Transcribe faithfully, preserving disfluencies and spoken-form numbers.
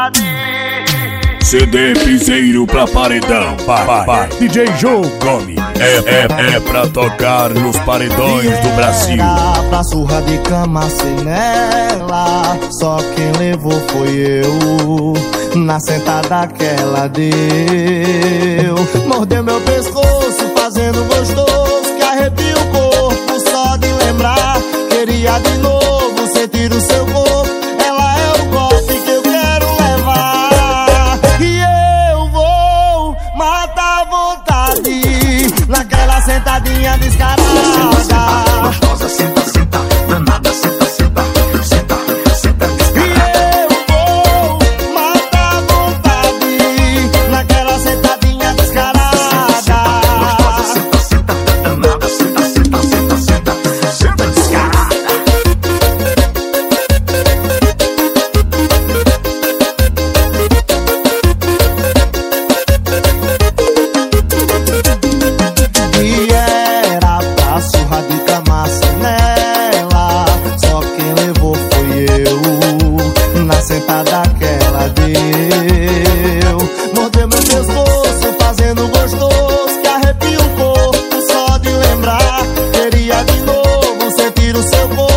C D piseiro pra paredão, pai, pai. D J Joe Gomes. É, é, é pra tocar nos paredões do Brasil. Pra surra de cama sem nela, só quem levou foi eu. Na sentada que ela deu, mordeu meu pescoço fazendo gostoso, que arrepia o corpo só de lembrar. Queria de novo sentir o seu corpo, ela é o golpe que eu quero levar. E eu vou matar a vontade naquela sentadinha descarada. Gostosa, senta, senta, danada, senta, senta, senta, senta, descarada. E eu vou matar a vontade naquela sentadinha descarada. Gostosa, senta, senta, danada, senta, senta, senta, senta, senta, descarada. E era pra surra de cama sem nela, só quem levou foi eu. Na sentada que ela deu, mordeu meu pescoço fazendo gostoso, que arrepia o corpo só de lembrar. Queria de novo sentir o seu corpo,